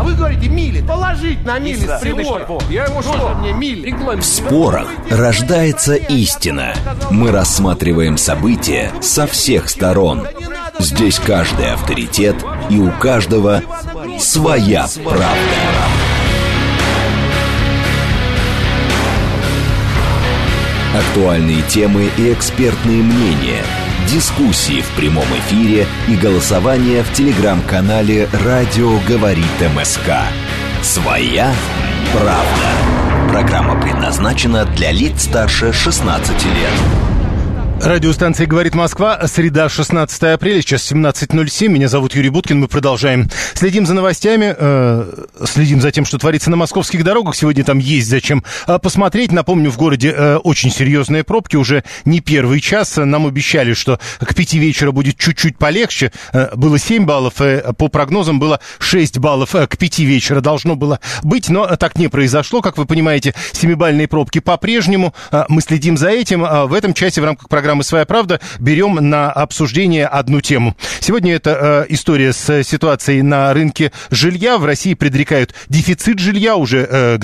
А вы говорите, мили. Положить на мили с прибора. Я ему что? Мне мили. В спорах рождается истина. Мы рассматриваем события со всех сторон. Здесь каждый авторитет, и у каждого своя правда. Актуальные темы и экспертные мнения, дискуссии в прямом эфире и голосование в телеграм-канале «Радио говорит МСК». Своя правда. Программа предназначена для лиц старше 16 лет. Радиостанция «Говорит Москва», среда, 16 апреля, сейчас 17:07. Меня зовут Юрий Буткин, мы продолжаем. Следим за новостями, следим за тем, что творится на московских дорогах. Сегодня там есть зачем посмотреть. Напомню, в городе очень серьезные пробки, уже не первый час. Нам обещали, что к 5 вечера будет чуть-чуть полегче. Было 7 баллов, по прогнозам было 6 баллов к 5 вечера должно было быть, но так не произошло. Как вы понимаете, 7-бальные пробки по-прежнему. Мы следим за этим. В этом часе в рамках программы «Своя правда» берем на обсуждение одну тему. Сегодня это история с ситуацией на рынке жилья. В России предрекают дефицит жилья уже к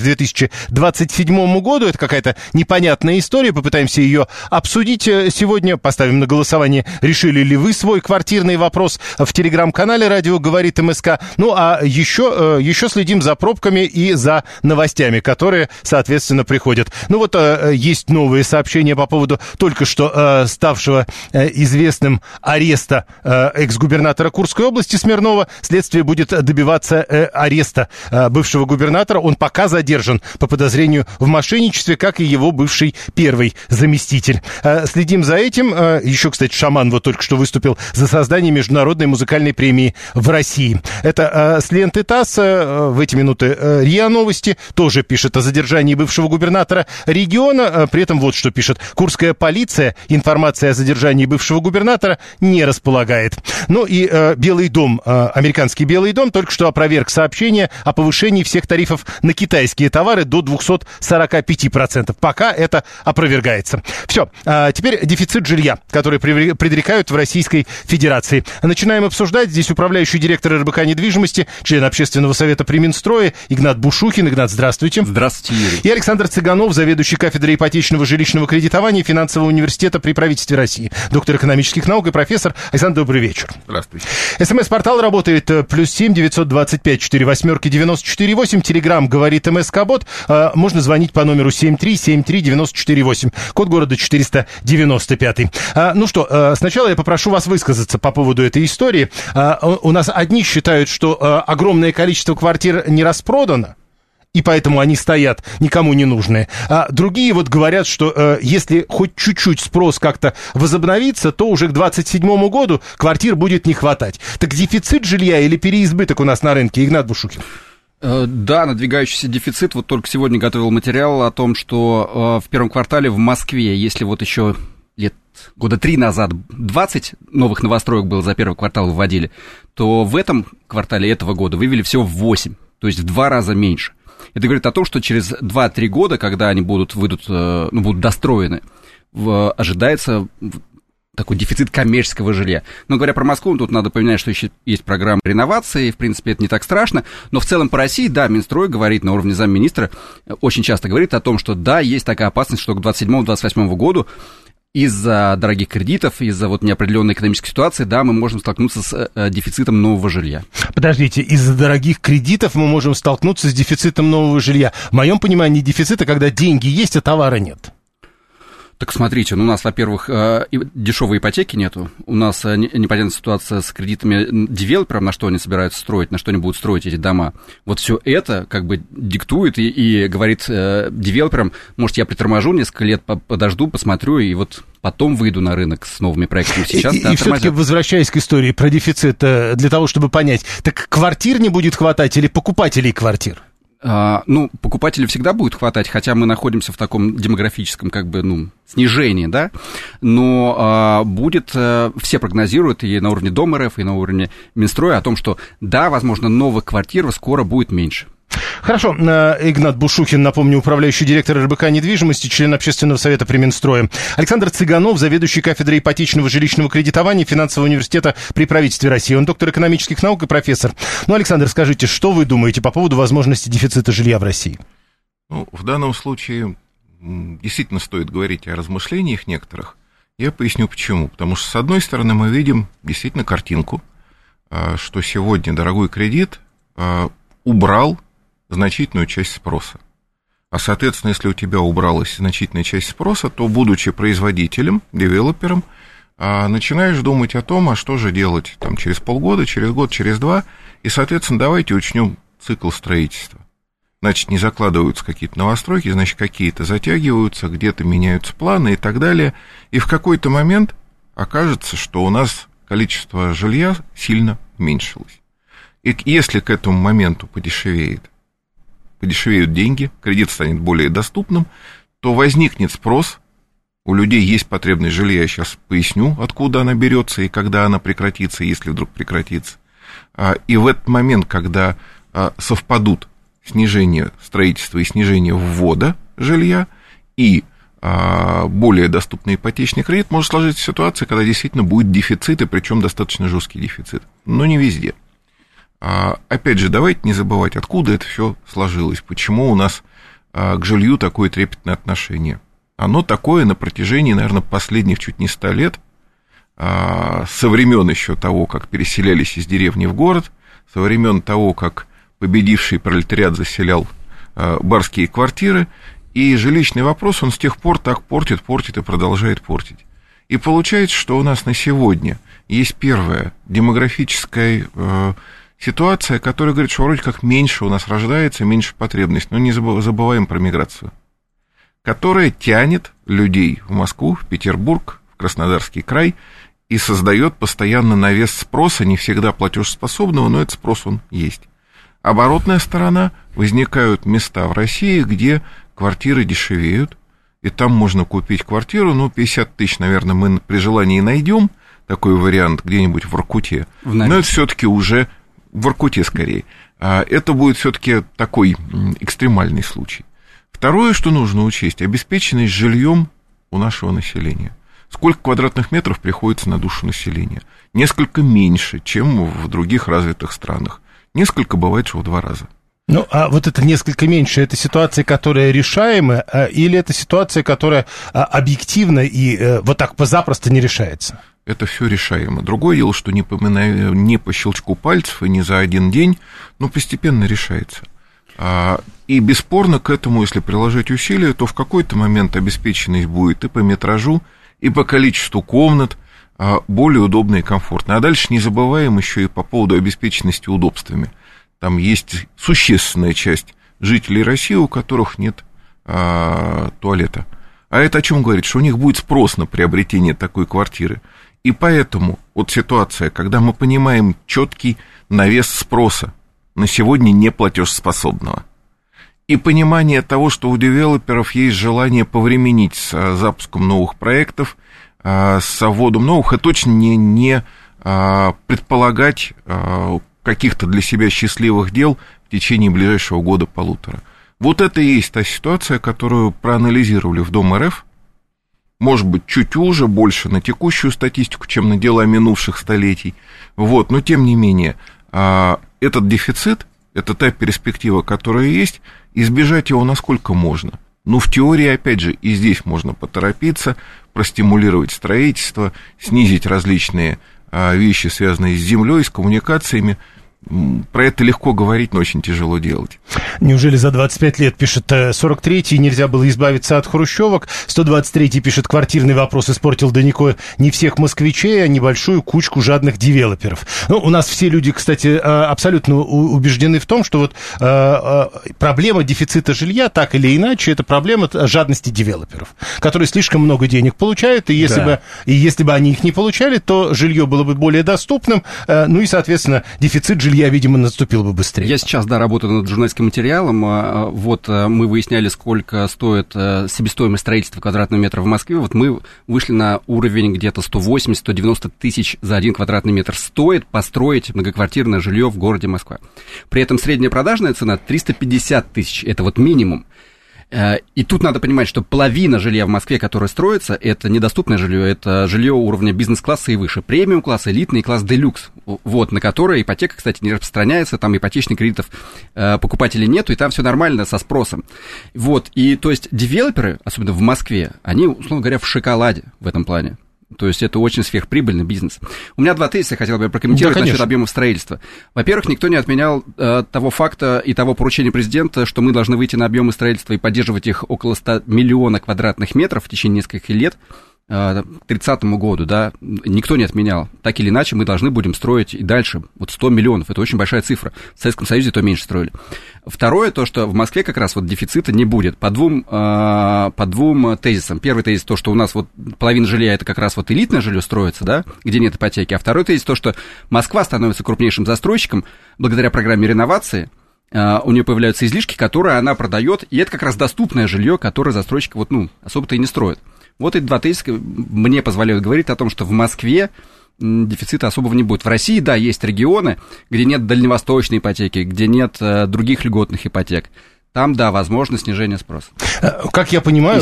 2027 году. Это какая-то непонятная история. Попытаемся ее обсудить сегодня. Поставим на голосование, решили ли вы свой квартирный вопрос в телеграм-канале «Радио говорит МСК». Ну, а еще следим за пробками и за новостями, которые, соответственно, приходят. Ну, вот есть новые сообщения по поводу только что ставшего известным ареста экс-губернатора Курской области Смирнова. Следствие будет добиваться ареста бывшего губернатора. Он пока задержан по подозрению в мошенничестве, как и его бывший первый заместитель. Следим за этим. Еще, кстати, Шаман вот только что выступил за создание международной музыкальной премии в России. Это с ленты ТАСС. В эти минуты РИА Новости тоже пишет о задержании бывшего губернатора региона. При этом вот что пишет. Курская полиция информация о задержании бывшего губернатора не располагает. Ну и Белый дом, американский Белый дом, только что опроверг сообщение о повышении всех тарифов на китайские товары до 245%. Пока это опровергается. Все. Теперь дефицит жилья, который предрекают в Российской Федерации. Начинаем обсуждать. Здесь управляющий директор РБК недвижимости, член Общественного совета при Минстрое Игнат Бушухин. Игнат, здравствуйте. Здравствуйте, Юрий. И Александр Цыганов, заведующий кафедрой ипотечного жилищного кредитования Финансового университета при правительстве России, доктор экономических наук и профессор. Александр, добрый вечер. Здравствуйте. СМС-портал работает +7 925 48 94 8. Телеграм говорит МСК-бот. Можно звонить по номеру 7373 94 8. Код города 495. Ну что, сначала я попрошу вас высказаться по поводу этой истории. У нас одни считают, что огромное количество квартир не распродано, и поэтому они стоят, никому не нужные. А другие вот говорят, что если хоть чуть-чуть спрос как-то возобновится, то уже к 2027 году квартир будет не хватать. Так дефицит жилья или переизбыток у нас на рынке, Игнат Бушухин? Да, надвигающийся дефицит. Вот только сегодня готовил материал о том, что в первом квартале в Москве, если вот еще года 3 назад 20 новых новостроек было за первый квартал выводили, то в этом квартале этого года вывели всего 8, то есть в 2 раза меньше. Это говорит о том, что через 2-3 года, когда они будут достроены, ожидается такой дефицит коммерческого жилья. Но говоря про Москву, тут надо понимать, что еще есть программа реновации, в принципе, это не так страшно. Но в целом по России, да, Минстрой говорит на уровне замминистра, очень часто говорит о том, что да, есть такая опасность, что к 2027-2028 году из-за дорогих кредитов, из-за вот неопределенной экономической ситуации, да, мы можем столкнуться с дефицитом нового жилья. Подождите, из-за дорогих кредитов мы можем столкнуться с дефицитом нового жилья. В моем понимании дефицита, когда деньги есть, а товара нет. Так смотрите, у нас, во-первых, дешевой ипотеки нету, у нас непонятная ситуация с кредитами девелоперам, на что они собираются строить, на что они будут строить эти дома. Вот все это как бы диктует и говорит девелоперам, может, я приторможу, несколько лет подожду, посмотрю, и вот потом выйду на рынок с новыми проектами. Сейчас, и все-таки, возвращаясь к истории про дефицит, для того, чтобы понять, так квартир не будет хватать или покупателей квартир? Ну, покупателей всегда будет хватать, хотя мы находимся в таком демографическом, как бы, снижении, да, но будет, все прогнозируют и на уровне Дом.РФ, и на уровне Минстроя о том, что, да, возможно, новых квартир скоро будет меньше. Хорошо. Игнат Бушухин, напомню, управляющий директор РБК недвижимости, член Общественного совета при Минстрое. Александр Цыганов, заведующий кафедрой ипотечного жилищного кредитования Финансового университета при правительстве России. Он доктор экономических наук и профессор. Ну, Александр, скажите, что вы думаете по поводу возможности дефицита жилья в России? Ну, в данном случае действительно стоит говорить о размышлениях некоторых. Я поясню почему. Потому что, с одной стороны, мы видим действительно картинку, что сегодня дорогой кредит убрал значительную часть спроса. А, соответственно, если у тебя убралась значительная часть спроса, то, будучи производителем, девелопером, начинаешь думать о том, а что же делать там, через полгода, через год, через два, и, соответственно, давайте учнем цикл строительства. Значит, не закладываются какие-то новостройки, значит, какие-то затягиваются, где-то меняются планы и так далее, и в какой-то момент окажется, что у нас количество жилья сильно уменьшилось. И если к этому моменту подешевеют деньги, кредит станет более доступным, то возникнет спрос, у людей есть потребность в жилье, я сейчас поясню, откуда она берется и когда она прекратится, если вдруг прекратится. И в этот момент, когда совпадут снижение строительства и снижение ввода жилья и более доступный ипотечный кредит, может сложиться ситуация, когда действительно будет дефицит, и причем достаточно жесткий дефицит, но не везде. Опять же, давайте не забывать, откуда это все сложилось, почему у нас к жилью такое трепетное отношение. Оно такое на протяжении, наверное, последних чуть не 100 лет, со времен еще того, как переселялись из деревни в город, со времен того, как победивший пролетариат заселял барские квартиры, и жилищный вопрос, он с тех пор так портит и продолжает портить. И получается, что у нас на сегодня есть первая демографическая ситуация, которая говорит, что вроде как меньше у нас рождается, меньше потребность, но не забываем про миграцию, которая тянет людей в Москву, в Петербург, в Краснодарский край и создает постоянно навес спроса, не всегда платежеспособного, но этот спрос он есть. Оборотная сторона, возникают места в России, где квартиры дешевеют, и там можно купить квартиру, 50 тысяч, наверное, мы при желании найдем такой вариант где-нибудь в Воркуте, но это все-таки уже в Воркуте скорее. Это будет все-таки такой экстремальный случай. Второе, что нужно учесть, обеспеченность жильем у нашего населения. Сколько квадратных метров приходится на душу населения? Несколько меньше, чем в других развитых странах. Несколько бывает, что в 2 раза. Ну, а вот это несколько меньше, это ситуация, которая решаема, или это ситуация, которая объективно и вот так позапросто не решается? Это все решаемо. Другое дело, что не по щелчку пальцев и не за один день, но постепенно решается. И бесспорно к этому, если приложить усилия, то в какой-то момент обеспеченность будет и по метражу, и по количеству комнат более удобно и комфортно. А дальше не забываем еще и по поводу обеспеченности удобствами. Там есть существенная часть жителей России, у которых нет туалета. А это о чем говорит? Что у них будет спрос на приобретение такой квартиры. И поэтому вот ситуация, когда мы понимаем четкий навес спроса на сегодня неплатежеспособного, и понимание того, что у девелоперов есть желание повременить с запуском новых проектов, с вводом новых, и точно не предполагать каких-то для себя счастливых дел в течение ближайшего года-полутора. Вот это и есть та ситуация, которую проанализировали в Дом РФ. Может быть, чуть уже, больше на текущую статистику, чем на дела минувших столетий. Вот, но тем не менее, этот дефицит, это та перспектива, которая есть, избежать его насколько можно. Ну, в теории, опять же, и здесь можно поторопиться, простимулировать строительство, снизить различные вещи, связанные с землей, с коммуникациями. Про это легко говорить, но очень тяжело делать. Неужели за 25 лет, пишет 43-й, нельзя было избавиться от хрущевок? 123-й пишет, квартирный вопрос испортил далеко не всех москвичей, а небольшую кучку жадных девелоперов. Ну, у нас все люди, кстати, абсолютно убеждены в том, что вот проблема дефицита жилья, так или иначе, это проблема жадности девелоперов, которые слишком много денег получают, и если бы они их не получали, то жилье было бы более доступным, ну и, соответственно, дефицит жилья, видимо, наступил бы быстрее. Я сейчас, работаю над журналистским материалом материалом. Вот мы выясняли, сколько стоит себестоимость строительства квадратного метра в Москве. Вот мы вышли на уровень где-то 180-190 тысяч за 1 квадратный метр. Стоит построить многоквартирное жилье в городе Москва. При этом средняя продажная цена 350 тысяч. Это вот минимум. И тут надо понимать, что половина жилья в Москве, которое строится, это недоступное жилье, это жилье уровня бизнес-класса и выше, премиум-класс, элитный класс, делюкс, вот, на которое ипотека, кстати, не распространяется, там ипотечных кредитов покупателей нету, и там все нормально со спросом. Вот, и то есть девелоперы, особенно в Москве, они, условно говоря, в шоколаде в этом плане. То есть это очень сверхприбыльный бизнес. У меня 2 тезиса, я хотел бы прокомментировать насчет объемов строительства. Во-первых, никто не отменял того факта и того поручения президента, что мы должны выйти на объемы строительства и поддерживать их около 100 миллионов квадратных метров в течение нескольких лет к 30 году, да, никто не отменял. Так или иначе, мы должны будем строить и дальше. Вот 100 миллионов, это очень большая цифра. В Советском Союзе то меньше строили. Второе, то, что в Москве как раз вот дефицита не будет. По двум тезисам. Первый тезис, то, что у нас вот половина жилья, это как раз вот элитное жилье строится, да, где нет ипотеки. А второй тезис, то, что Москва становится крупнейшим застройщиком благодаря программе реновации. У нее появляются излишки, которые она продает, и это как раз доступное жилье, которое застройщик вот, особо-то и не строит. Вот эти 2 тезиса мне позволяют говорить о том, что в Москве дефицита особого не будет. В России, да, есть регионы, где нет дальневосточной ипотеки, где нет других льготных ипотек. Там, да, возможно снижение спроса. Как я понимаю,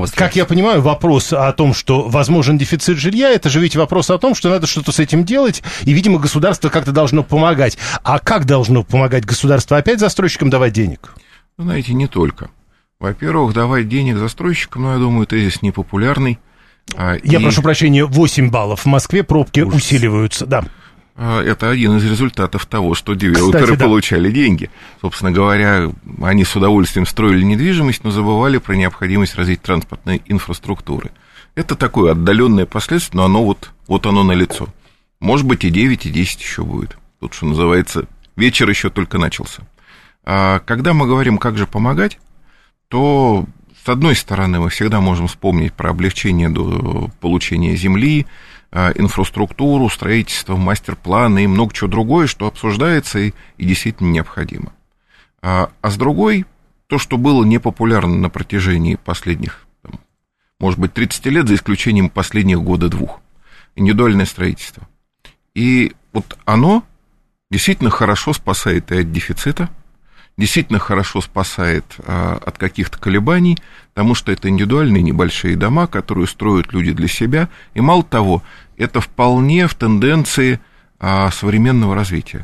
вопрос о том, что возможен дефицит жилья, это же ведь вопрос о том, что надо что-то с этим делать, и, видимо, государство как-то должно помогать. А как должно помогать государство? Опять застройщикам давать денег? Знаете, не только. Во-первых, давать денег застройщикам, я думаю, тезис непопулярный. Я прошу прощения, 8 баллов в Москве, пробки усиливаются, да. Это один из результатов того, что девелоперы получали деньги. Собственно говоря, они с удовольствием строили недвижимость, но забывали про необходимость развития транспортной инфраструктуры. Это такое отдаленное последствие, но оно вот оно налицо. Может быть, и 9, и 10 еще будет. Тут, что называется, вечер еще только начался. Когда мы говорим, как же помогать, то, с одной стороны, мы всегда можем вспомнить про облегчение до получения земли, инфраструктуру, строительство, мастер-планы и много чего другое, что обсуждается и действительно необходимо. А с другой, то, что было непопулярно на протяжении последних, может быть, 30 лет, за исключением последних 1-2 года, индивидуальное строительство. И вот оно действительно хорошо спасает и от дефицита, действительно хорошо спасает от каких-то колебаний, потому что это индивидуальные небольшие дома, которые строят люди для себя, и мало того, это вполне в тенденции современного развития.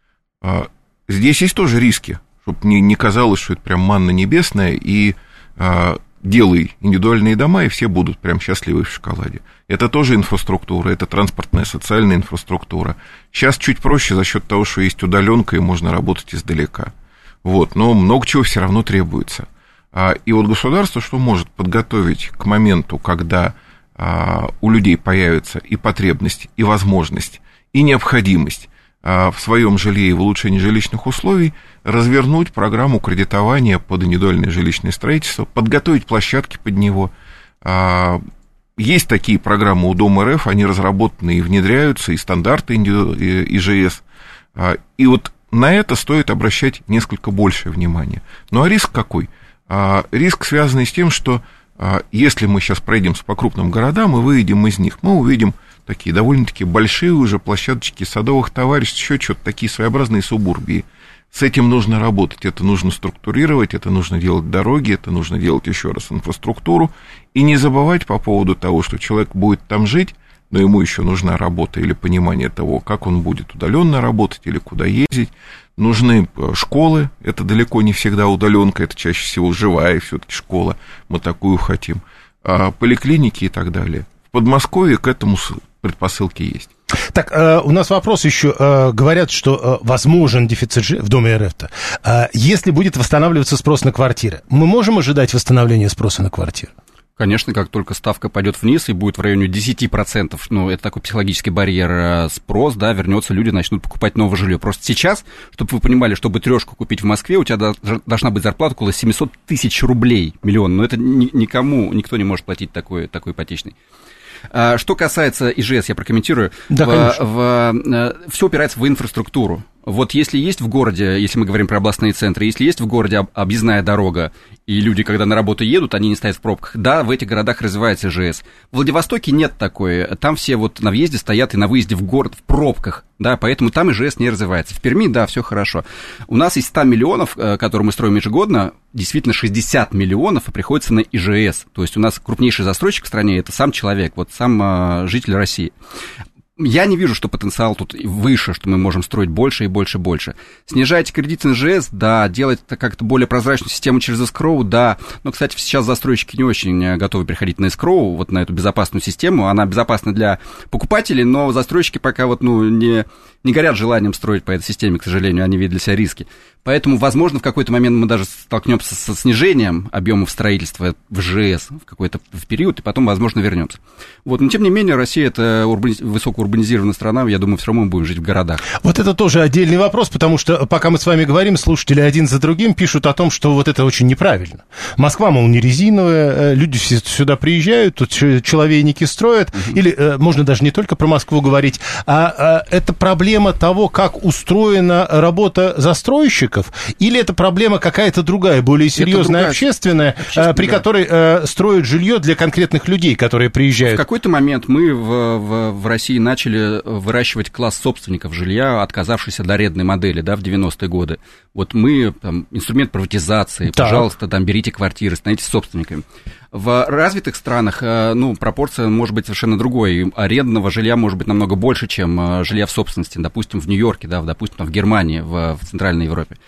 Здесь есть тоже риски, чтобы не казалось, что это прям манна небесная, и делай индивидуальные дома, и все будут прям счастливы в шоколаде. Это тоже инфраструктура, это транспортная, социальная инфраструктура. Сейчас чуть проще за счет того, что есть удаленка, и можно работать издалека. Вот, но много чего все равно требуется. И вот государство что может подготовить к моменту, когда у людей появится и потребность, и возможность, и необходимость в своем жилье и в улучшении жилищных условий, развернуть программу кредитования под индивидуальное жилищное строительство, подготовить площадки под него. Есть такие программы у Дом РФ, они разработаны и внедряются, и стандарты ИЖС. И вот на это стоит обращать несколько большее внимание. Ну а риск какой? Риск, связанный с тем, что если мы сейчас пройдемся по крупным городам и выйдем из них, мы увидим такие довольно-таки большие уже площадочки садовых товариществ, еще что-то, такие своеобразные субурбии. С этим нужно работать, это нужно структурировать, это нужно делать дороги, это нужно делать еще раз инфраструктуру. И не забывать по поводу того, что человек будет там жить, но ему еще нужна работа или понимание того, как он будет удаленно работать или куда ездить. Нужны школы, это далеко не всегда удаленка, это чаще всего живая все-таки школа, мы такую хотим. Поликлиники и так далее. В Подмосковье к этому предпосылки есть. Так, у нас вопрос еще. Говорят, что возможен дефицит в Доме РФ-то. Если будет восстанавливаться спрос на квартиры, мы можем ожидать восстановления спроса на квартиры? Конечно, как только ставка пойдет вниз и будет в районе 10%, это такой психологический барьер, спрос, да, вернется, люди начнут покупать новое жилье. Просто сейчас, чтобы вы понимали, чтобы трешку купить в Москве, у тебя должна быть зарплата около 700 тысяч рублей, миллион. Но это никто не может платить такой ипотечный. Что касается ИЖС, я прокомментирую. Да, все упирается в инфраструктуру. Вот если есть в городе, если мы говорим про областные центры, если есть в городе объездная дорога, и люди, когда на работу едут, они не стоят в пробках, да, в этих городах развивается ИЖС. В Владивостоке нет такой, там все вот на въезде стоят и на выезде в город в пробках, да, поэтому там ИЖС не развивается. В Перми, да, все хорошо. У нас из 100 миллионов, которые мы строим ежегодно, действительно 60 миллионов приходится на ИЖС. То есть у нас крупнейший застройщик в стране – это сам человек, вот сам житель России. Я не вижу, что потенциал тут выше, что мы можем строить больше и больше и больше. Снижайте кредиты на ЖС, да, делать это как-то более прозрачную систему через эскроу, да. Но, кстати, сейчас застройщики не очень готовы переходить на эскроу, вот на эту безопасную систему. Она безопасна для покупателей, но застройщики пока вот, не горят желанием строить по этой системе, к сожалению, они видят для себя риски. Поэтому, возможно, в какой-то момент мы даже столкнемся со снижением объемов строительства в ЖС в какой-то период, и потом, возможно, вернемся. Вот, но, тем не менее, Россия – это высокоурбанизированная страна, я думаю, все равно мы будем жить в городах. Вот это тоже отдельный вопрос, потому что, пока мы с вами говорим, слушатели один за другим пишут о том, что вот это очень неправильно. Москва, мол, не резиновая, люди все сюда приезжают, тут человейники строят, или можно даже не только про Москву говорить, а это проблема того, как устроена работа застройщиков, или это проблема какая-то другая, более серьезная, общественная, при которой строят жилье для конкретных людей, которые приезжают? В какой-то момент мы в России начали выращивать класс собственников жилья, отказавшихся от арендной модели, да, в 90-е годы. Вот мы, там, инструмент приватизации, пожалуйста, там, берите квартиры, становитесь собственниками. В развитых странах, пропорция может быть совершенно другой. И арендного жилья может быть намного больше, чем жилья в собственности. Допустим, в Нью-Йорке, да, допустим, в Германии, в Центральной Европе.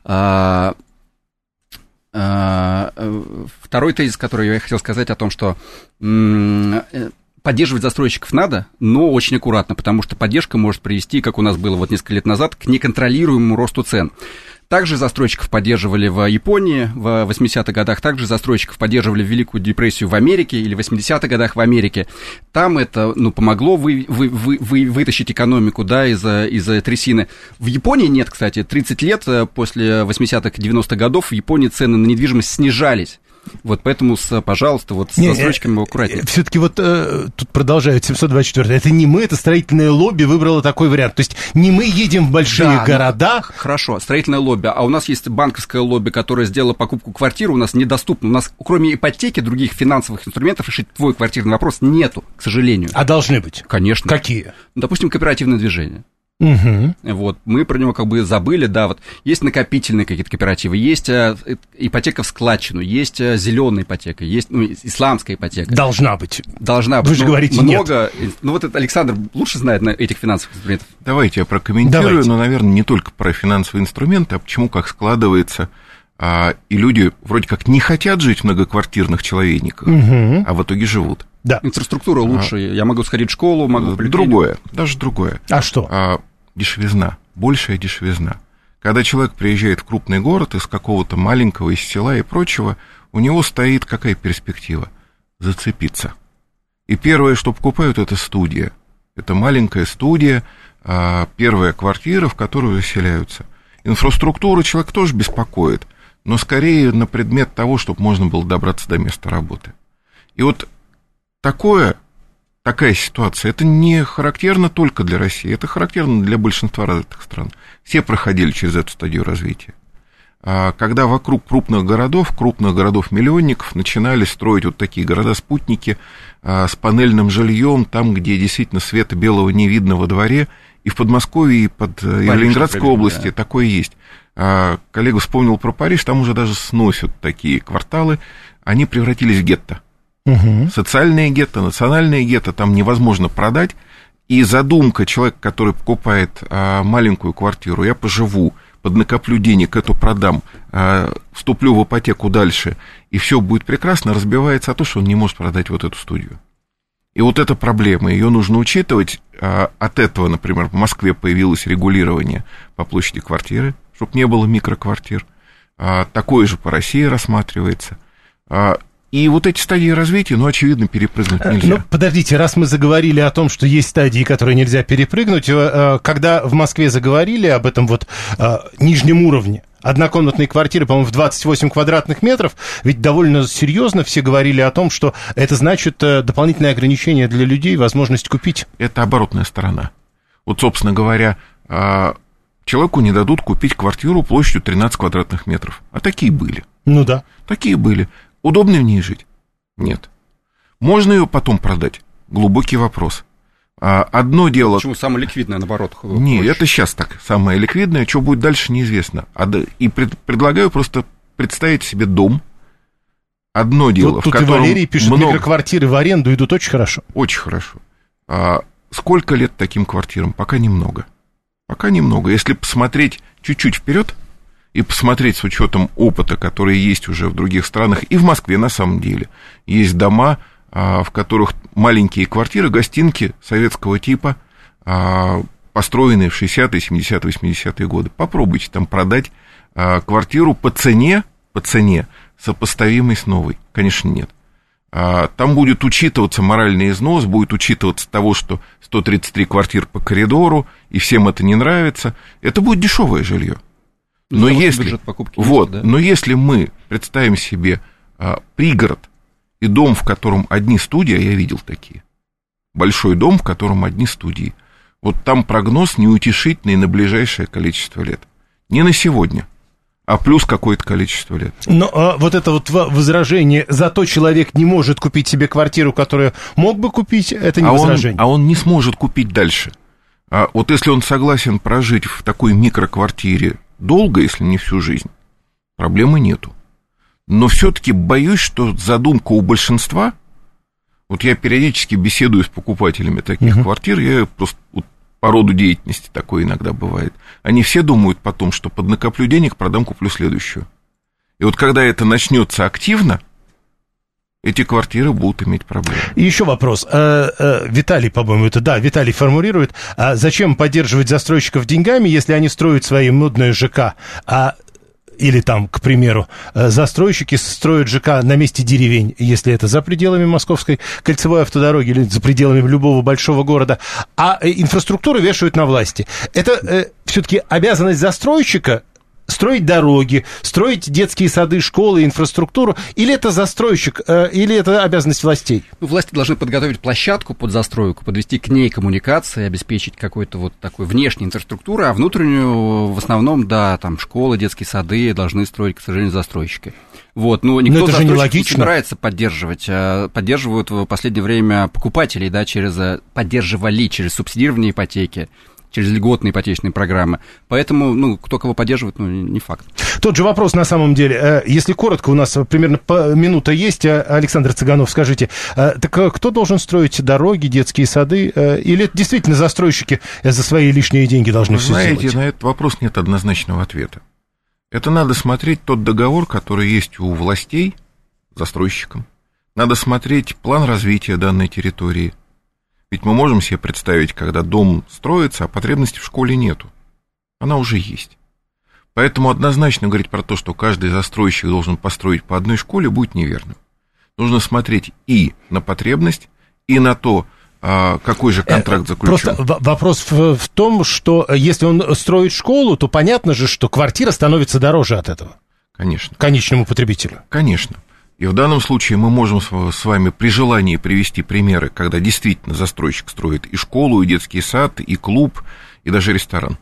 Второй тезис, который я хотел сказать о том, что поддерживать застройщиков надо, но очень аккуратно, потому что поддержка может привести, как у нас было вот несколько лет назад, к неконтролируемому росту цен. Также застройщиков поддерживали в Японии в 80-х годах, также застройщиков поддерживали в Великую депрессию в Америке или в 80-х годах в Америке. Там это, помогло вытащить экономику, да, из трясины. В Японии нет, кстати, 30 лет после 80-х, 90-х годов в Японии цены на недвижимость снижались. Вот поэтому, пожалуйста, вот с застройщиками аккуратнее. Все-таки вот тут продолжают 724. Это не мы, это строительное лобби выбрало такой вариант. То есть не мы едем в большие города. Хорошо, строительное лобби. А у нас есть банковское лобби, которое сделало покупку квартиры, у нас недоступно. У нас, кроме ипотеки, других финансовых инструментов решить твой квартирный вопрос нету, к сожалению. А должны быть? Конечно. Какие? Допустим, кооперативное движение. Угу. Вот, мы про него как бы забыли, да, вот есть накопительные какие-то кооперативы, есть ипотека в складчину, есть зеленая ипотека, есть исламская ипотека. Должна быть. Вы же говорите много, нет. Вот это Александр лучше знает на этих финансовых инструментах. Давайте я прокомментирую, но, наверное, не только про финансовые инструменты, а почему как складывается, и люди вроде как не хотят жить в многоквартирных человейниках, а в итоге живут. Да. Инфраструктура лучше, я могу сходить в школу, могу в поликлинику. Даже другое. А что? Дешевизна, большая дешевизна. Когда человек приезжает в крупный город из какого-то маленького, из села и прочего, у него стоит какая перспектива? Зацепиться. И первое, что покупают, это студия. Это маленькая студия, первая квартира, в которую заселяются. Инфраструктура человек тоже беспокоит, но скорее на предмет того, чтобы можно было добраться до места работы. И вот такая ситуация, это не характерно только для России, это характерно для большинства развитых стран. Все проходили через эту стадию развития. Когда вокруг крупных городов-миллионников начинали строить вот такие города-спутники с панельным жильем, там, где действительно света белого не видно во дворе, и в Подмосковье, и в Ленинградской области такое есть. Коллега вспомнил про Париж, там уже даже сносят такие кварталы, они превратились в гетто. Социальные гетто, национальные гетто, там невозможно продать. И задумка человека, который покупает маленькую квартиру, я поживу, поднакоплю денег, эту продам, вступлю в ипотеку дальше, и все будет прекрасно, разбивается о том, что он не может продать вот эту студию. И вот эта проблема, ее нужно учитывать. От этого, например, в Москве появилось регулирование по площади квартиры, чтобы не было микроквартир. Такое же по России рассматривается. И вот эти стадии развития, очевидно, перепрыгнуть нельзя. Подождите, раз мы заговорили о том, что есть стадии, которые нельзя перепрыгнуть, когда в Москве заговорили об этом нижнем уровне, однокомнатные квартиры, по-моему, в 28 квадратных метров, ведь довольно серьезно все говорили о том, что это значит дополнительное ограничение для людей, возможность купить. Это оборотная сторона. Вот, собственно говоря, человеку не дадут купить квартиру площадью 13 квадратных метров. А такие были. Ну да. Такие были. Удобно в ней жить? Нет. Можно ее потом продать? Глубокий вопрос. Одно дело... Почему самое ликвидное, наоборот? Нет, это сейчас так, самое ликвидное. Что будет дальше, неизвестно. И предлагаю просто представить себе дом. Одно дело, тут в котором... и Валерий пишет, микроквартиры в аренду идут очень хорошо. Очень хорошо. Сколько лет таким квартирам? Пока немного. Пока немного. Если посмотреть чуть-чуть вперед и посмотреть с учетом опыта, который есть уже в других странах, и в Москве на самом деле, есть дома, в которых маленькие квартиры, гостинки советского типа, построенные в 60-е, 70-е, 80-е годы. Попробуйте там продать квартиру по цене, сопоставимой с новой. Конечно, нет. Там будет учитываться моральный износ, будет учитываться того, что 133 квартир по коридору, и всем это не нравится. Это будет дешевое жилье. Но если, но если мы представим себе пригород и дом, в котором одни студии, а я видел такие, большой дом, в котором одни студии, вот там прогноз неутешительный на ближайшее количество лет. Не на сегодня, а плюс какое-то количество лет. Но вот это вот возражение, зато человек не может купить себе квартиру, которую мог бы купить, это не возражение. Он не сможет купить дальше. Вот если он согласен прожить в такой микроквартире долго, если не всю жизнь, проблемы нету. Но все-таки боюсь, что задумка у большинства, вот я периодически беседую с покупателями таких квартир, я просто вот, по роду деятельности такое иногда бывает, они все думают потом, что поднакоплю денег, продам, куплю следующую. И вот когда это начнется активно, эти квартиры будут иметь проблемы. И еще вопрос. Виталий, по-моему, Виталий формулирует. Зачем поддерживать застройщиков деньгами, если они строят свои модные ЖК, или там, к примеру, застройщики строят ЖК на месте деревень, если это за пределами Московской кольцевой автодороги или за пределами любого большого города, а инфраструктуру вешают на власти. Это все-таки обязанность застройщика строить дороги, строить детские сады, школы, инфраструктуру, или это застройщик, или это обязанность властей? Власти должны подготовить площадку под застройку, подвести к ней коммуникации, обеспечить какой-то вот такой внешней инфраструктуру, а внутреннюю в основном, да, там школы, детские сады должны строить, к сожалению, застройщики. Вот, но никто застройщиков не собирается поддерживать. Поддерживают в последнее время покупателей, да, поддерживали через субсидирование ипотеки, через льготные ипотечные программы. Поэтому, кто кого поддерживает, не факт. Тот же вопрос на самом деле. Если коротко, у нас примерно минута есть. Александр Цыганов, скажите, так кто должен строить дороги, детские сады? Или это действительно застройщики за свои лишние деньги должны все сделать? Знаете, на этот вопрос нет однозначного ответа. Это надо смотреть тот договор, который есть у властей с застройщиком. Надо смотреть план развития данной территории. Ведь мы можем себе представить, когда дом строится, а потребности в школе нету. Она уже есть. Поэтому однозначно говорить про то, что каждый застройщик должен построить по одной школе, будет неверным. Нужно смотреть и на потребность, и на то, какой же контракт заключен. Просто вопрос в том, что если он строит школу, то понятно же, что квартира становится дороже от этого. Конечно. Конечному потребителю. Конечно. И в данном случае мы можем с вами при желании привести примеры, когда действительно застройщик строит и школу, и детский сад, и клуб, и даже ресторан.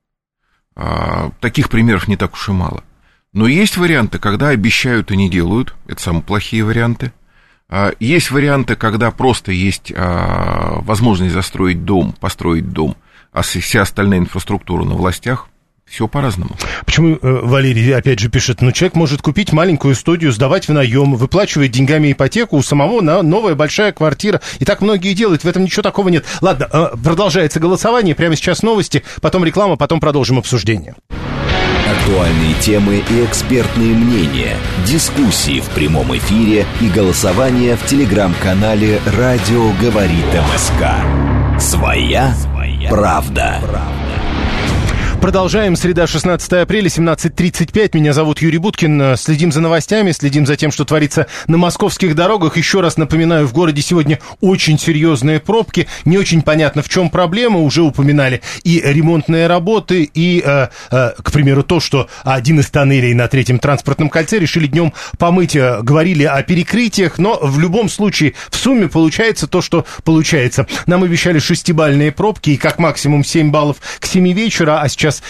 Таких примеров не так уж и мало. Но есть варианты, когда обещают и не делают. Это самые плохие варианты. Есть варианты, когда просто есть возможность построить дом, а вся остальная инфраструктура на властях. Все по-разному. Почему Валерий опять же пишет, человек может купить маленькую студию, сдавать в наем, выплачивать деньгами ипотеку, у самого новая большая квартира. И так многие делают, в этом ничего такого нет. Ладно, продолжается голосование, прямо сейчас новости, потом реклама, потом продолжим обсуждение. Актуальные темы и экспертные мнения, дискуссии в прямом эфире и голосование в телеграм-канале «Радио говорит МСК». Своя правда. Продолжаем. Среда, 16 апреля, 17:35. Меня зовут Юрий Буткин. Следим за новостями, следим за тем, что творится на московских дорогах. Еще раз напоминаю, в городе сегодня очень серьезные пробки. Не очень понятно, в чем проблема. Уже упоминали и ремонтные работы, и, к примеру, то, что один из тоннелей на третьем транспортном кольце решили днем помыть. Говорили о перекрытиях, но в любом случае в сумме получается то, что получается. Нам обещали 6-бальные пробки и как максимум 7 баллов к 7 вечера, а сейчас сейчас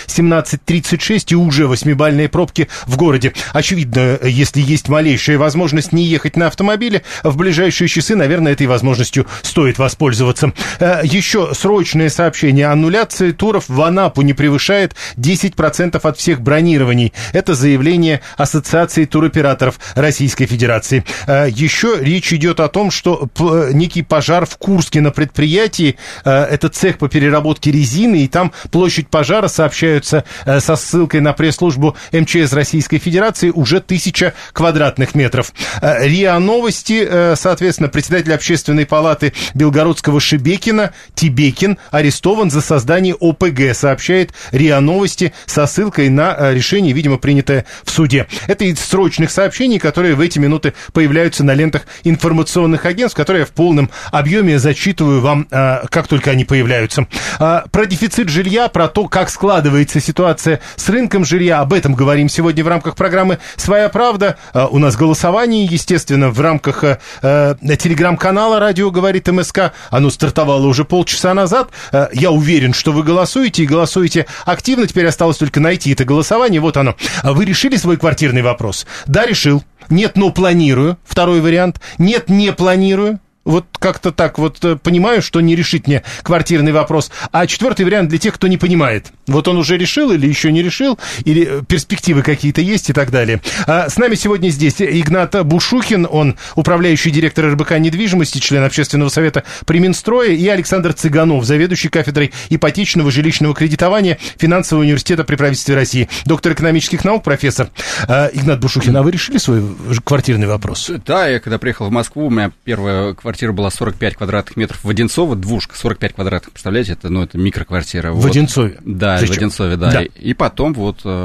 17:36 и уже 8-бальные пробки в городе. Очевидно, если есть малейшая возможность не ехать на автомобиле, в ближайшие часы, наверное, этой возможностью стоит воспользоваться. Еще срочное сообщение. Аннуляция туров в Анапу не превышает 10% от всех бронирований. Это заявление Ассоциации туроператоров Российской Федерации. Еще речь идет о том, что некий пожар в Курске на предприятии, это цех по переработке резины, и там площадь пожара, сообщаются со ссылкой на пресс-службу МЧС Российской Федерации, уже 1000 квадратных метров. РИА Новости, соответственно, председатель Общественной палаты Белгородского Шебекина Тибекин арестован за создание ОПГ, сообщает РИА Новости со ссылкой на решение, видимо, принятое в суде. Это из срочных сообщений, которые в эти минуты появляются на лентах информационных агентств, которые я в полном объеме зачитываю вам, как только они появляются. Про дефицит жилья, про то, как складывается ситуация с рынком жилья, об этом говорим сегодня в рамках программы «Своя правда». У нас голосование, естественно, в рамках телеграм-канала «Радио говорит МСК». Оно стартовало уже полчаса назад. Я уверен, что вы голосуете, и голосуете активно. Теперь осталось только найти это голосование. Вот оно. Вы решили свой квартирный вопрос? Да, решил. Нет, но планирую. Второй вариант. Нет, не планирую. Вот как-то так вот понимаю, что не решить мне квартирный вопрос. А четвертый вариант для тех, кто не понимает. Вот он уже решил или еще не решил, или перспективы какие-то есть и так далее. С нами сегодня здесь Игнат Бушухин, он управляющий директор РБК недвижимости, член Общественного совета при Минстрое, и Александр Цыганов, заведующий кафедрой ипотечного жилищного кредитования Финансового университета при правительстве России, доктор экономических наук, профессор. Игнат Бушухин, а вы решили свой квартирный вопрос? Да, я когда приехал в Москву, у меня первая квартира была 45 квадратных метров в Одинцово, двушка, 45 квадратных, представляете, это микроквартира. В Одинцове? Да, зачем? В Одинцове, да. Да. И потом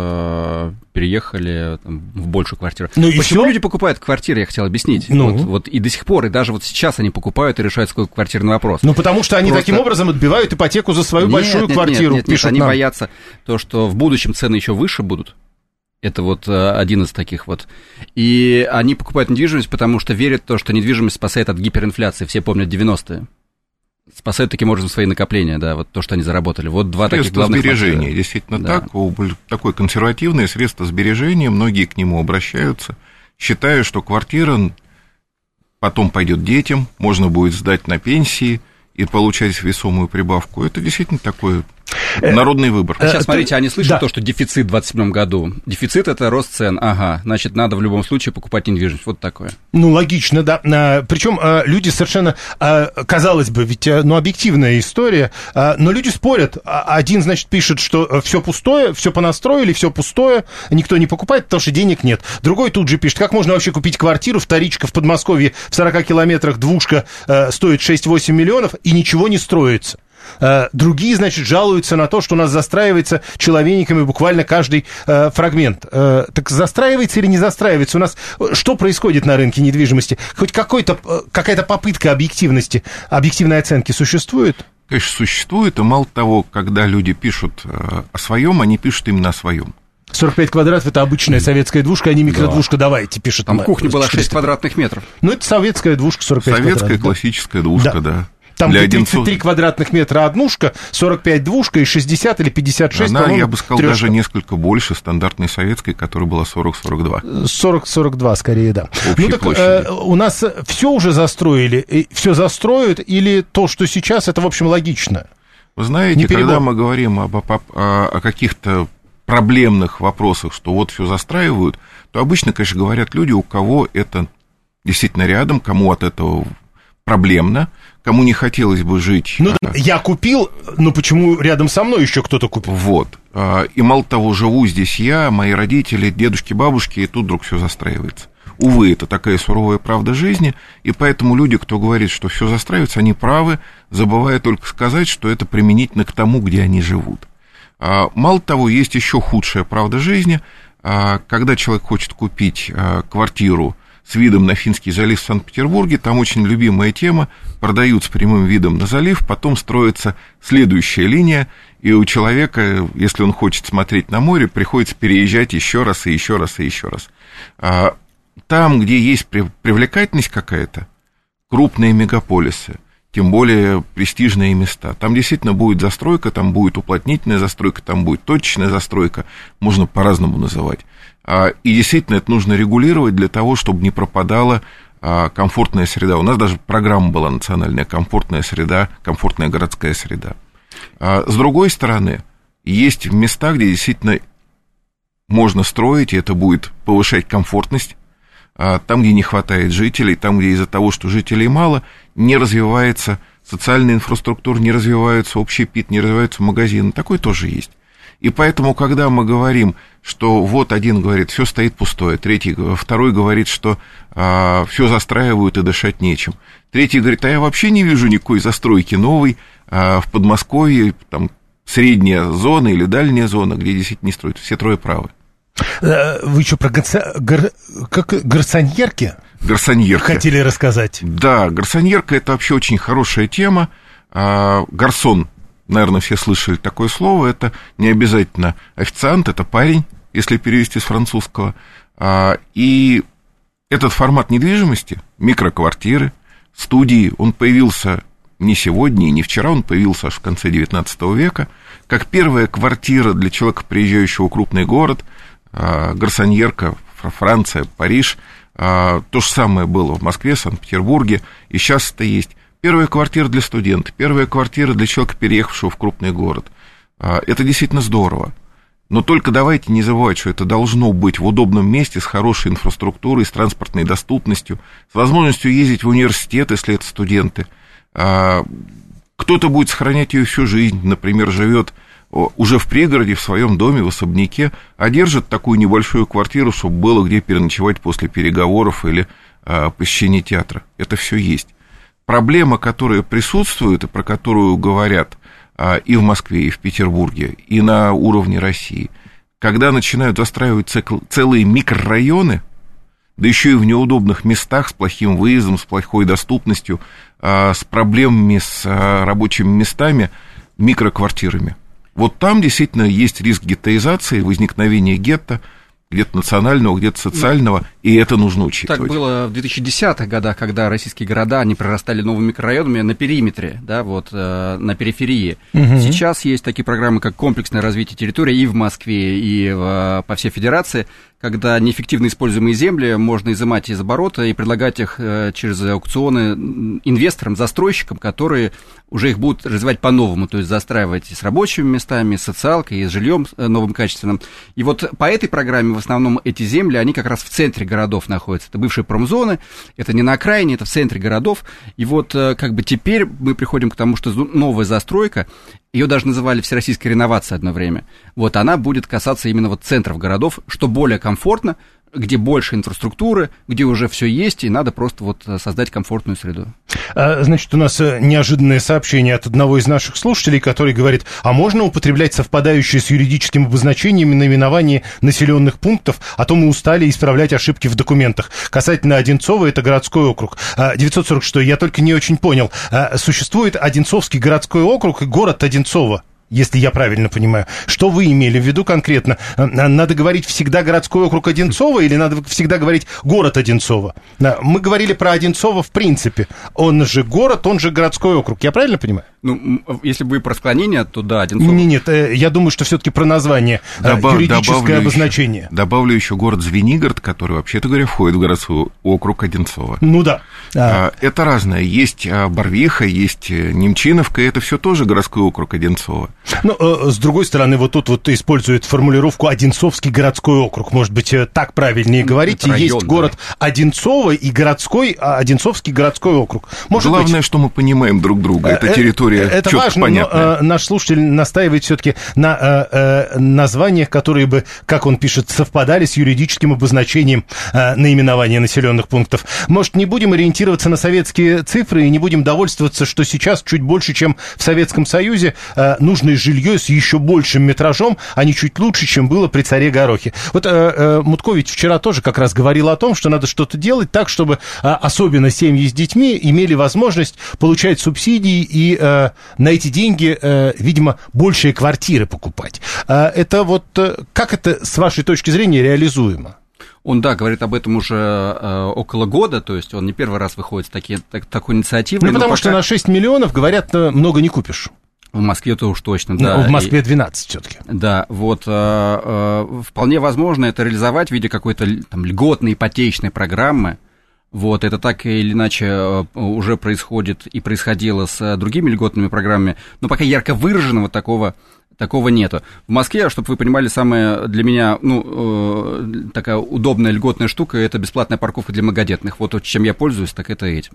переехали в большую квартиру. Ну, почему люди покупают квартиры, я хотел объяснить. Вот и до сих пор, и даже вот сейчас они покупают и решают свой квартирный вопрос. Ну, потому что они таким образом отбивают ипотеку за свою большую квартиру. Нет, они боятся то, что в будущем цены еще выше будут. Это вот один из таких вот. И они покупают недвижимость, потому что верят в то, что недвижимость спасает от гиперинфляции. Все помнят 90-е. Спасают таким образом свои накопления, да, вот то, что они заработали. Вот два таких главных сбережения, действительно да. Так. Такое консервативное средство сбережения, многие к нему обращаются, считая, что квартира потом пойдет детям, можно будет сдать на пенсии и получать весомую прибавку. Это действительно такой народный выбор. Сейчас, смотрите, они слышат то, что дефицит в 2027 году. Дефицит – это рост цен. Ага, значит, надо в любом случае покупать недвижимость. Вот такое. Ну, логично, да. Причем люди совершенно, казалось бы, ведь, объективная история, но люди спорят. Один, значит, пишет, что все пустое, все понастроили, все пустое, никто не покупает, потому что денег нет. Другой тут же пишет, как можно вообще купить квартиру, вторичка в Подмосковье в 40 километрах, двушка стоит 6-8 миллионов, и ничего не строится. Другие, значит, жалуются на то, что у нас застраивается человейниками буквально каждый фрагмент. Так застраивается или не застраивается? У нас что происходит на рынке недвижимости? Хоть какая-то попытка объективности, объективной оценки существует? Конечно, существует, и мало того, когда люди пишут о своем, они пишут именно о своем. 45 квадратов – это обычная советская двушка, а не микродвушка, да. Давайте, пишет. Там кухня была 6 квадратных метров. Ну, это советская двушка, 45 квадратов. Советская классическая двушка, да. Там 33 квадратных метра однушка, 45 двушка и 60 или 56, она, я бы сказал, трешка. Даже несколько больше стандартной советской, которая была 40-42. 40-42, скорее, да. Ну так у нас все уже застроили, все застроят, или то, что сейчас, это, в общем, логично? Вы знаете, когда мы говорим о каких-то проблемных вопросах, что вот все застраивают, то обычно, конечно, говорят люди, у кого это действительно рядом, кому от этого проблемно, кому не хотелось бы жить. Ну, я купил, но почему рядом со мной еще кто-то купил? Вот. И мало того, живу здесь я, мои родители, дедушки, бабушки, и тут вдруг все застраивается. Увы, это такая суровая правда жизни, и поэтому люди, кто говорит, что все застраивается, они правы, забывая только сказать, что это применительно к тому, где они живут. Мало того, есть еще худшая правда жизни. Когда человек хочет купить квартиру с видом на Финский залив в Санкт-Петербурге, там очень любимая тема, продают с прямым видом на залив, потом строится следующая линия, и у человека, если он хочет смотреть на море, приходится переезжать еще раз и еще раз и еще раз. Там, где есть привлекательность какая-то, крупные мегаполисы, тем более престижные места. Там действительно будет застройка, там будет уплотнительная застройка, там будет точечная застройка, можно по-разному называть. И действительно это нужно регулировать для того, чтобы не пропадала комфортная среда. У нас даже программа была национальная «Комфортная среда», «Комфортная городская среда». С другой стороны, есть места, где действительно можно строить, и это будет повышать комфортность. Там, где не хватает жителей, там, где из-за того, что жителей мало, не развивается социальная инфраструктура, не развивается общепит, не развиваются магазины. Такое тоже есть. И поэтому, когда мы говорим, что вот один говорит, все стоит пустое, второй говорит, что все застраивают и дышать нечем, третий говорит, а я вообще не вижу никакой застройки новой в Подмосковье, там средняя зона или дальняя зона, где действительно не строят. Все трое правы. Вы что, про гарсоньерки? Гарсоньерка. Хотели рассказать? Да, гарсоньерка – это вообще очень хорошая тема. Гарсон, наверное, все слышали такое слово, это не обязательно официант, это парень, если перевести с французского. И этот формат недвижимости, микроквартиры, студии, он появился не сегодня и не вчера, он появился аж в конце XIX века, как первая квартира для человека, приезжающего в крупный город, гарсоньерка, Франция, Париж. То же самое было в Москве, Санкт-Петербурге, и сейчас это есть. Первая квартира для студента, первая квартира для человека, переехавшего в крупный город. Это действительно здорово. Но только давайте не забывать, что это должно быть в удобном месте, с хорошей инфраструктурой, с транспортной доступностью, с возможностью ездить в университет, если это студенты. Кто-то будет сохранять ее всю жизнь, например, живет уже в пригороде, в своем доме, в особняке, а держит такую небольшую квартиру, чтобы было где переночевать после переговоров или посещения театра. Это все есть. Проблема, которая присутствует и про которую говорят и в Москве, и в Петербурге, и на уровне России, когда начинают застраивать целые микрорайоны, да еще и в неудобных местах, с плохим выездом, с плохой доступностью, с проблемами с рабочими местами, микроквартирами. Вот там действительно есть риск геттоизации, возникновения гетто, где-то национального, где-то социального, и это нужно учитывать. Так было в 2010-х годах, когда российские города, они прорастали новыми микрорайонами на периметре, да, вот, на периферии. Угу. Сейчас есть такие программы, как комплексное развитие территории и в Москве, и по всей федерации, когда неэффективно используемые земли можно изымать из оборота и предлагать их через аукционы инвесторам, застройщикам, которые уже их будут развивать по-новому, то есть застраивать и с рабочими местами, и с социалкой, и с жильем новым качественным. И вот по этой программе в основном эти земли, они как раз в центре городов находятся. Это бывшие промзоны, это не на окраине, это в центре городов. И вот как бы теперь мы приходим к тому, что новая застройка, ее даже называли всероссийской реновацией одно время, вот она будет касаться именно вот центров городов, что более комфортно, где больше инфраструктуры, где уже все есть, и надо просто вот создать комфортную среду. Значит, у нас неожиданное сообщение от одного из наших слушателей, который говорит, а можно употреблять совпадающие с юридическим обозначением наименование населенных пунктов, а то мы устали исправлять ошибки в документах. Касательно Одинцова, это городской округ. 946, я только не очень понял, существует Одинцовский городской округ и город Одинцово? Если я правильно понимаю. Что вы имели в виду конкретно? Надо говорить всегда городской округ Одинцово или надо всегда говорить город Одинцово? Мы говорили про Одинцово в принципе. Он же город, он же городской округ. Я правильно понимаю? Ну, если бы про склонение, то да, Одинцово. Нет, я думаю, что все-таки про название, юридическое обозначение. Добавлю еще город Звенигород, который, вообще-то говоря, входит в городской округ Одинцово. Ну да. Это разное. Есть Барвиха, есть Немчиновка, это все тоже городской округ Одинцово. Ну, с другой стороны, вот тут вот используют формулировку Одинцовский городской округ. Может быть, так правильнее говорить. Район, есть город Одинцово и городской, Одинцовский городской округ. Главное, что мы понимаем друг друга. Это территория это четко важно, понятная. Но наш слушатель настаивает все-таки на названиях, которые бы, как он пишет, совпадали с юридическим обозначением наименования населенных пунктов. Может, не будем ориентироваться на советские цифры и не будем довольствоваться, что сейчас чуть больше, чем в Советском Союзе, нужное жилье с еще большим метражом, а не чуть лучше, чем было при царе Горохе. Вот Муткович вчера тоже как раз говорил о том, что надо что-то делать так, чтобы особенно семьи с детьми имели возможность получать субсидии и на эти деньги, видимо, большие квартиры покупать. Это вот как это, с вашей точки зрения, реализуемо? Он, да, говорит об этом уже около года, то есть он не первый раз выходит с такой инициативой. Ну, потому что на 6 миллионов, говорят, много не купишь. В Москве-то уж точно, да. Ну, в Москве 12 все-таки. Да, вот вполне возможно это реализовать в виде какой-то там льготной ипотечной программы. Вот, это так или иначе уже происходит и происходило с другими льготными программами, но пока ярко выраженного такого нету. В Москве, чтобы вы понимали, самая для меня, такая удобная льготная штука — это бесплатная парковка для многодетных. Вот чем я пользуюсь, так это этим.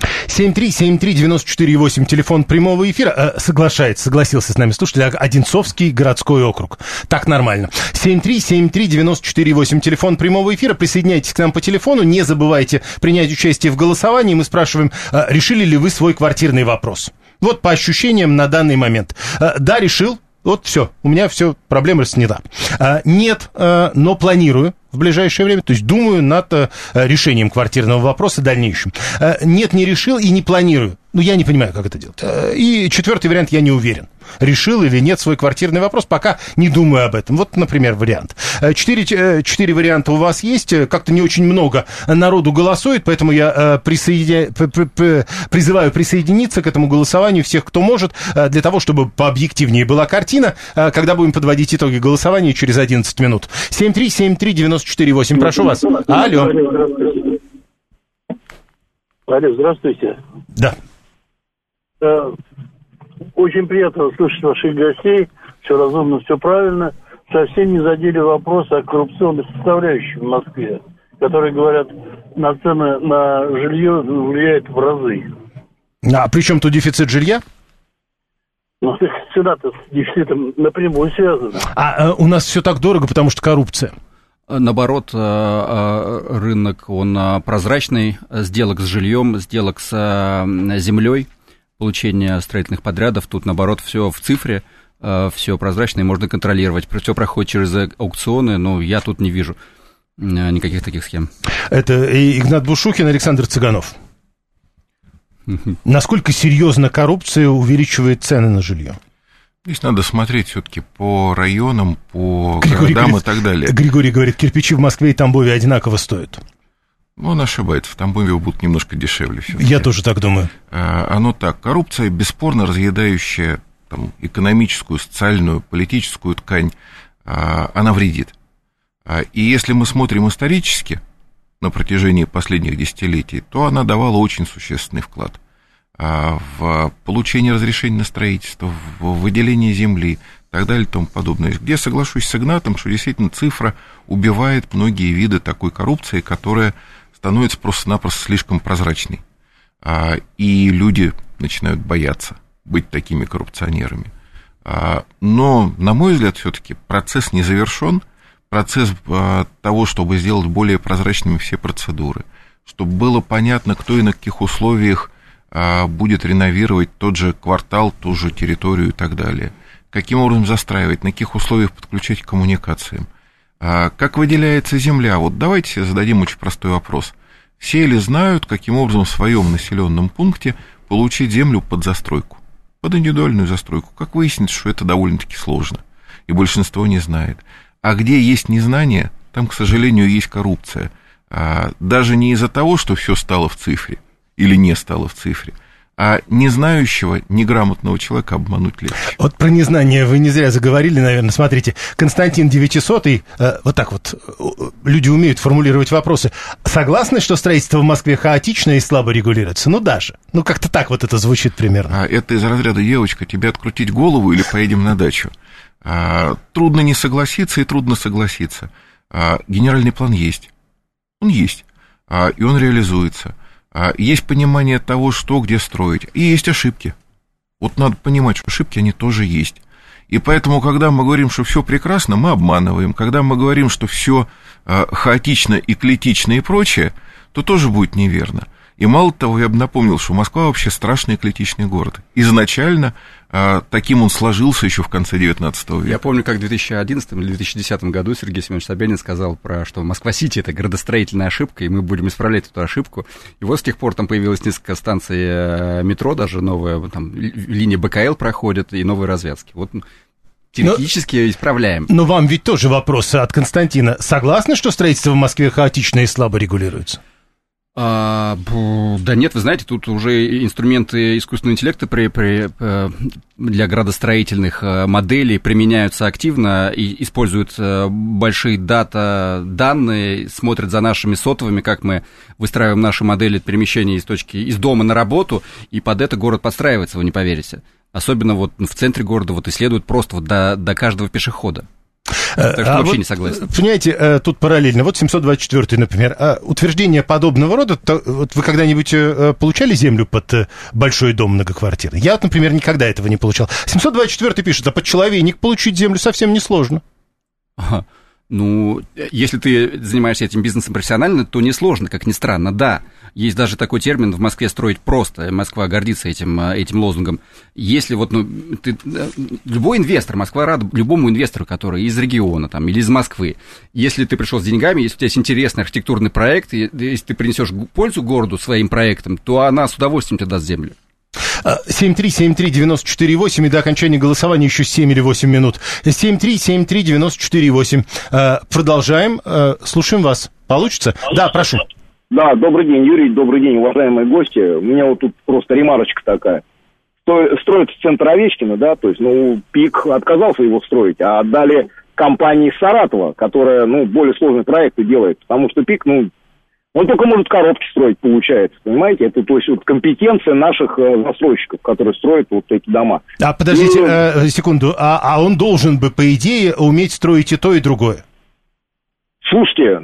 7373948, телефон прямого эфира. Согласился с нами слушатель, Одинцовский городской округ. Так нормально. 7373948, телефон прямого эфира. Присоединяйтесь к нам по телефону. Не забывайте принять участие в голосовании. Мы спрашиваем, решили ли вы свой квартирный вопрос. Вот по ощущениям на данный момент. Да, решил. Вот все, у меня все, проблема снята. Нет, но планирую в ближайшее время, то есть думаю над решением квартирного вопроса дальнейшим. Нет, не решил и не планирую. Ну, я не понимаю, как это делать. И четвертый вариант, я не уверен. Решил или нет свой квартирный вопрос, пока не думаю об этом. Вот, например, вариант. 4 варианта у вас есть, как-то не очень много народу голосует, поэтому я призываю присоединиться к этому голосованию всех, кто может, для того, чтобы пообъективнее была картина, когда будем подводить итоги голосования через 11 минут. 7373948, прошу вас. Алло. Алло, здравствуйте. Да. Очень приятно слышать ваших гостей. Все разумно, все правильно. Совсем не задели вопрос о коррупционной составляющей в Москве, которые, говорят, на цены на жилье влияет в разы. А при чем тут дефицит жилья? Ну, цена-то с дефицитом напрямую связана. А у нас все так дорого, потому что коррупция. Наоборот, рынок, он прозрачный, сделок с жильем, сделок с землей, получение строительных подрядов, тут, наоборот, все в цифре, все прозрачно и можно контролировать. Все проходит через аукционы, но я тут не вижу никаких таких схем. Это Игнат Бушухин, Александр Цыганов. Насколько серьезно коррупция увеличивает цены на жилье? Здесь надо смотреть все-таки по районам, по городам и так далее. Григорий говорит, кирпичи в Москве и Тамбове одинаково стоят. Он ошибается, в Тамбове будут немножко дешевле все-таки. Я тоже так думаю. Оно так. Коррупция, бесспорно разъедающая там, экономическую, социальную, политическую ткань, она вредит. И если мы смотрим исторически на протяжении последних десятилетий, то она давала очень существенный вклад в получение разрешений на строительство, в выделение земли и так далее и тому подобное. Где соглашусь с Игнатом, что действительно цифра убивает многие виды такой коррупции, которая становится просто-напросто слишком прозрачной. И люди начинают бояться быть такими коррупционерами. Но, на мой взгляд, все-таки процесс не завершен. Процесс того, чтобы сделать более прозрачными все процедуры, чтобы было понятно, кто и на каких условиях будет реновировать тот же квартал, ту же территорию и так далее. Каким образом застраивать, на каких условиях подключать к коммуникациям. Как выделяется земля? Вот давайте зададим очень простой вопрос. Все ли знают, каким образом в своем населенном пункте получить землю под застройку? Под индивидуальную застройку. Как выяснится, что это довольно-таки сложно. И большинство не знает. А где есть незнание, там, к сожалению, есть коррупция. Даже не из-за того, что все стало в цифре, или не стало в цифре, а незнающего, неграмотного человека обмануть легче. Вот про незнание вы не зря заговорили, наверное. Смотрите, Константин 900, вот так вот, люди умеют формулировать вопросы. Согласны, что строительство в Москве хаотично и слабо регулируется? Ну, даже. Ну, как-то так вот это звучит примерно. Это из разряда, девочка, тебе открутить голову или поедем на дачу? Трудно не согласиться и трудно согласиться. Генеральный план есть. Он есть. И он реализуется. Есть понимание того, что где строить. И есть ошибки. Вот надо понимать, что ошибки, они тоже есть. И поэтому, когда мы говорим, что все прекрасно, мы обманываем. Когда мы говорим, что все хаотично, эклектично и прочее, то тоже будет неверно. И мало того, я бы напомнил, что Москва вообще страшный эклектичный город. Изначально таким он сложился еще в конце 19 века. Я помню, как в 2011 или 2010 году Сергей Семенович Собянин сказал, что Москва-Сити — это градостроительная ошибка, и мы будем исправлять эту ошибку. И вот с тех пор там появилось несколько станций метро, даже новая, там линия БКЛ проходит, и новые развязки. Вот теоретически исправляем. Но вам ведь тоже вопрос от Константина. Согласны, что строительство в Москве хаотично и слабо регулируется? Да нет, вы знаете, тут уже инструменты искусственного интеллекта для градостроительных моделей применяются активно и используют большие данные, смотрят за нашими сотовыми, как мы выстраиваем наши модели перемещения из дома на работу, и под это город подстраивается, вы не поверите. Особенно вот в центре города исследуют просто до каждого пешехода. Так что вообще не согласен. Понимаете, тут параллельно. Вот 724-й, например. Утверждение подобного рода, вот вы когда-нибудь получали землю под большой дом многоквартирный? Я, вот, например, никогда этого не получал. 724-й пишет, а под человейник получить землю совсем несложно. Ага. Ну, если ты занимаешься этим бизнесом профессионально, то несложно, как ни странно, да. Есть даже такой термин в Москве «строить просто». Москва гордится этим лозунгом. Если любой инвестор, Москва рада любому инвестору, который из региона там, или из Москвы. Если ты пришел с деньгами, если у тебя есть интересный архитектурный проект, и если ты принесешь пользу городу своим проектом, то она с удовольствием тебе даст землю. 7373948, и до окончания голосования еще 7 или 8 минут. 7373948. Продолжаем. Слушаем вас. Получится? Да, прошу. Да, добрый день, Юрий, добрый день, уважаемые гости. У меня вот тут просто ремарочка такая. Строится центр Овечкина, да, то есть, ПИК отказался его строить, а отдали компании из Саратова, которая, более сложные проекты делает, потому что ПИК, он только может коробки строить, получается, понимаете? Это, то есть, компетенция наших застройщиков, которые строят вот эти дома. Подождите секунду, а он должен бы, по идее, уметь строить и то, и другое? Слушайте,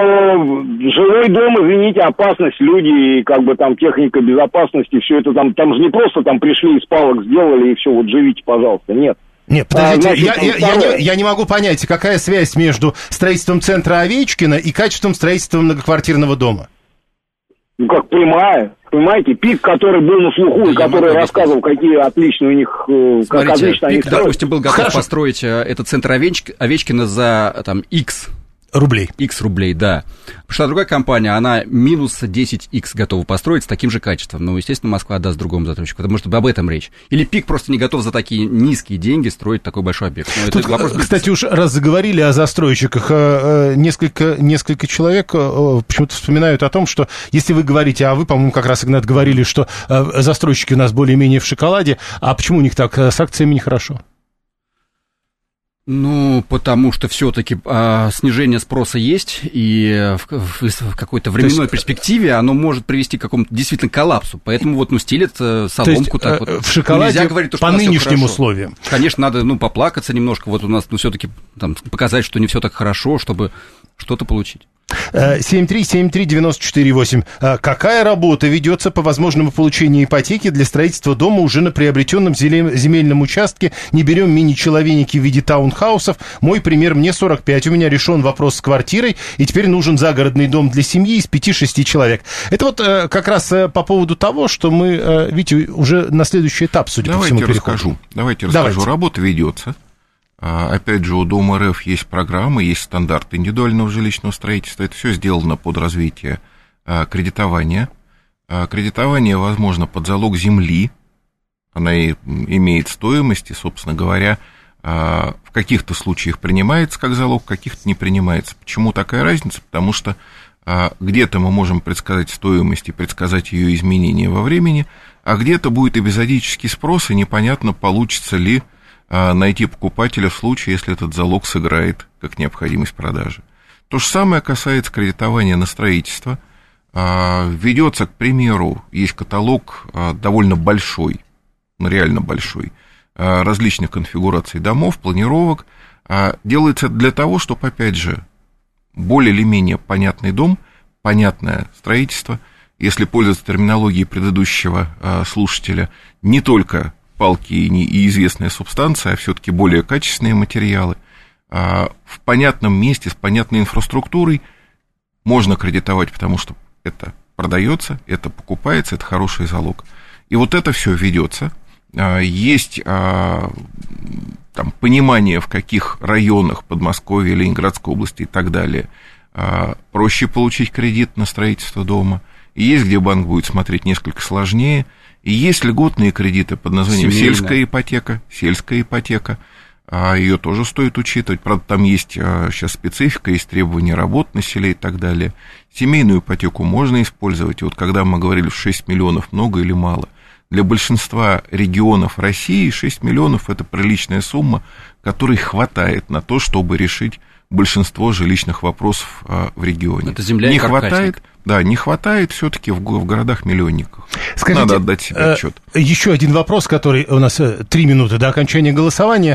жилой дом, извините, опасность, люди, там техника безопасности, все это там же не просто там пришли из палок сделали и все, вот живите, пожалуйста, нет. Нет, подождите, я не могу понять, какая связь между строительством центра Овечкина и качеством строительства многоквартирного дома? Как прямая. Понимаете, ПИК, который был на слуху, и который рассказывал, какие отличные у них... Смотрите, ПИК, допустим, был готов построить этот центр Овечкина за X рублей, да. Пришла другая компания, она минус 10X готова построить с таким же качеством. Естественно, Москва отдаст другому застройщику, потому что об этом речь. Или ПИК просто не готов за такие низкие деньги строить такой большой объект. Тут, кстати, уж раз заговорили о застройщиках, несколько человек почему-то вспоминают о том, что если вы говорите, а вы, по-моему, как раз, Игнат, говорили, что застройщики у нас более-менее в шоколаде, а почему у них так с акциями нехорошо? Потому что все-таки снижение спроса есть, и в какой-то временной перспективе оно может привести к какому-то действительно коллапсу. Поэтому стелят соломку так вот. В шоколаде говорить, по нынешним условиям. Конечно, надо поплакаться немножко. Вот у нас все-таки показать, что не все так хорошо, чтобы что-то получить. 7373948. Какая работа ведется по возможному получению ипотеки для строительства дома уже на приобретенном земельном участке? Не берем мини-человейники в виде таунхаусов. Мой пример, мне 45, у меня решен вопрос с квартирой, и теперь нужен загородный дом для семьи из 5-6 человек. Это вот как раз по поводу того, что мы, видите, уже на следующий этап, судя по всему, переходим. Давайте расскажу. Работа ведется. Опять же, у Дома РФ есть программы, есть стандарты индивидуального жилищного строительства. Это все сделано под развитие кредитования. Кредитование возможно под залог земли. Она имеет стоимость, и, собственно говоря, в каких-то случаях принимается как залог, в каких-то не принимается. Почему такая разница? Потому что где-то мы можем предсказать стоимость и предсказать ее изменения во времени, а где-то будет эпизодический спрос, и непонятно, получится ли найти покупателя в случае, если этот залог сыграет как необходимость продажи. То же самое касается кредитования на строительство. Ведется, к примеру, есть каталог довольно большой, реально большой, различных конфигураций домов, планировок. Делается для того, чтобы, опять же, более или менее понятный дом, понятное строительство, если пользоваться терминологией предыдущего слушателя, не только палки и известная субстанция, а все-таки более качественные материалы, в понятном месте, с понятной инфраструктурой можно кредитовать, потому что это продается, это покупается, это хороший залог. И вот это все ведется. Есть понимание, в каких районах Подмосковья, Ленинградской области и так далее проще получить кредит на строительство дома. И есть, где банк будет смотреть несколько сложнее. И есть льготные кредиты под названием сельская ипотека. ее тоже стоит учитывать. Правда, там есть сейчас специфика, есть требования работ на селе и так далее. Семейную ипотеку можно использовать. И вот когда мы говорили, 6 миллионов много или мало, для большинства регионов России 6 миллионов – это приличная сумма, которой хватает на то, чтобы решить большинство жилищных вопросов в регионе. Это земля и каркасник. Не хватает все-таки в городах-миллионниках. Скажите, надо отдать себе отчет. Еще один вопрос, который у нас 3 минуты до окончания голосования.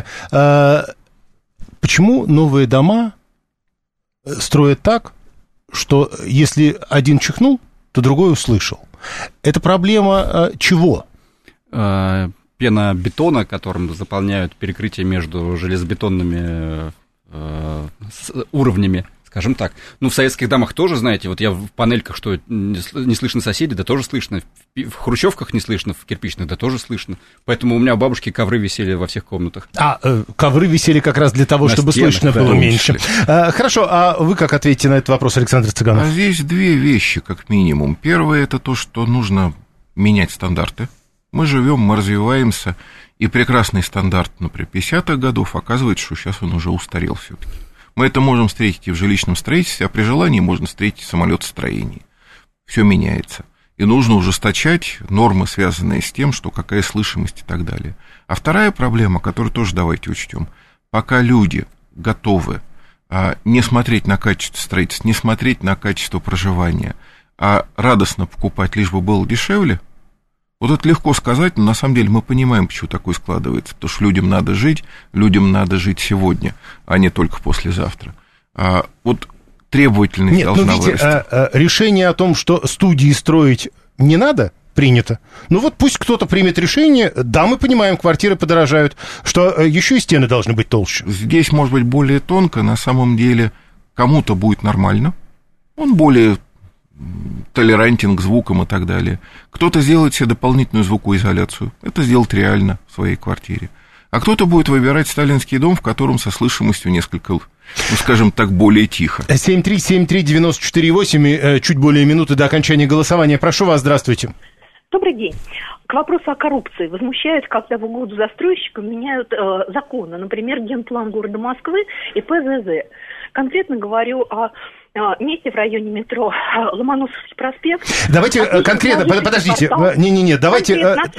Почему новые дома строят так, что если один чихнул, то другой услышал? Это проблема чего? Пена бетона, которым заполняют перекрытие между железобетонными уровнями, скажем так. Ну, в советских домах тоже, знаете, вот я в панельках, что не слышно соседей, да тоже слышно. В хрущевках не слышно, в кирпичных, да тоже слышно. Поэтому у меня у бабушки ковры висели во всех комнатах. Ковры висели как раз для того, чтобы стенах, слышно было меньше. Хорошо, а вы как ответите на этот вопрос, Александр Цыганов? Здесь 2 вещи, как минимум. Первое, это то, что нужно менять стандарты. Мы живем, мы развиваемся, и прекрасный стандарт, например, 50-х годов, оказывается, что сейчас он уже устарел все-таки. Мы это можем встретить и в жилищном строительстве, а при желании можно встретить в самолетостроении. Все меняется. И нужно ужесточать нормы, связанные с тем, что какая слышимость и так далее. А вторая проблема, которую тоже давайте учтем. Пока люди готовы не смотреть на качество строительства, не смотреть на качество проживания, а радостно покупать, лишь бы было дешевле, вот это легко сказать, но на самом деле мы понимаем, почему такое складывается. Потому что людям надо жить сегодня, а не только послезавтра. Вот требовательность должна вырасти. Решение о том, что студии строить не надо, принято. Ну вот пусть кто-то примет решение. Да, мы понимаем, квартиры подорожают, что еще и стены должны быть толще. Здесь, может быть, более тонко. На самом деле, кому-то будет нормально. Он более толерантен к звукам и так далее. Кто-то сделает себе дополнительную звукоизоляцию. Это сделать реально в своей квартире. А кто-то будет выбирать сталинский дом, в котором со слышимостью несколько, ну, скажем так, более тихо. 7373948, чуть более минуты до окончания голосования. Прошу вас, здравствуйте. Добрый день. К вопросу о коррупции. Возмущает, когда в угоду застройщикам меняют законы. Например, генплан города Москвы и ПЗЗ. Конкретно говорю о месте в районе метро Ломоносовский проспект. Давайте конкретно, подождите, не-не-не, давайте...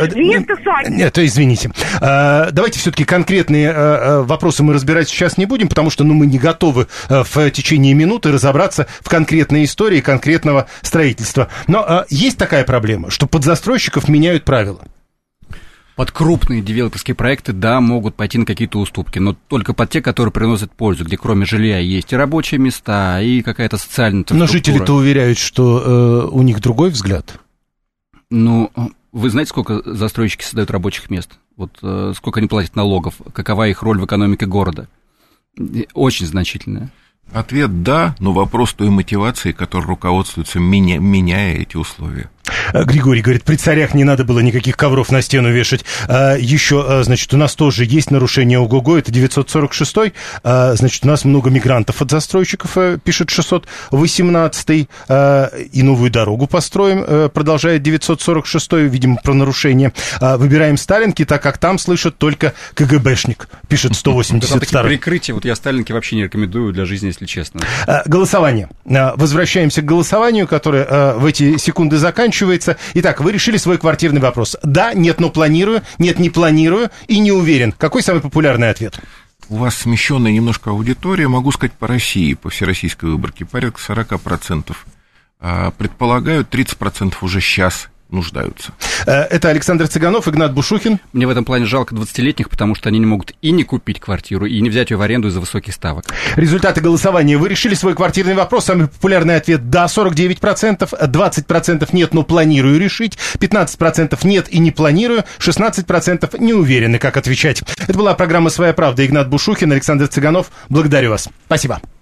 Нет, извините. Давайте все-таки конкретные вопросы мы разбирать сейчас не будем, потому что мы не готовы в течение минуты разобраться в конкретной истории конкретного строительства. Но есть такая проблема, что под застройщиков меняют правила. Под крупные девелоперские проекты, да, могут пойти на какие-то уступки, но только под те, которые приносят пользу, где кроме жилья есть и рабочие места, и какая-то социальная инфраструктура. Но жители-то уверяют, что у них другой взгляд. Ну, вы знаете, сколько застройщики создают рабочих мест? Вот сколько они платят налогов? Какова их роль в экономике города? Очень значительная. Ответ «да», но вопрос той мотивации, которой руководствуется, меняя эти условия. Григорий говорит, при царях не надо было никаких ковров на стену вешать. Еще, значит, у нас тоже есть нарушение ОГОГО, это 946-й. Значит, у нас много мигрантов от застройщиков, пишет 618-й. И новую дорогу построим, продолжает 946-й, видимо, про нарушение. Выбираем Сталинки, так как там слышат только КГБшник, пишет 182-й. Такие прикрытия, вот я Сталинки вообще не рекомендую для жизни, если честно. Голосование. Возвращаемся к голосованию, которое в эти секунды заканчивается. Итак, вы решили свой квартирный вопрос. Да, нет, но планирую, нет, не планирую и не уверен. Какой самый популярный ответ? У вас смещенная немножко аудитория, могу сказать, по России, по всероссийской выборке, порядка 40%. Предполагаю, 30% уже сейчас нуждаются. Это Александр Цыганов, Игнат Бушухин. Мне в этом плане жалко 20-летних, потому что они не могут и не купить квартиру, и не взять ее в аренду из-за высоких ставок. Результаты голосования. Вы решили свой квартирный вопрос. Самый популярный ответ «да» 49%, 20% «нет, но планирую решить», 15% «нет и не планирую», 16% не уверены, как отвечать. Это была программа «Своя правда». Игнат Бушухин, Александр Цыганов. Благодарю вас. Спасибо.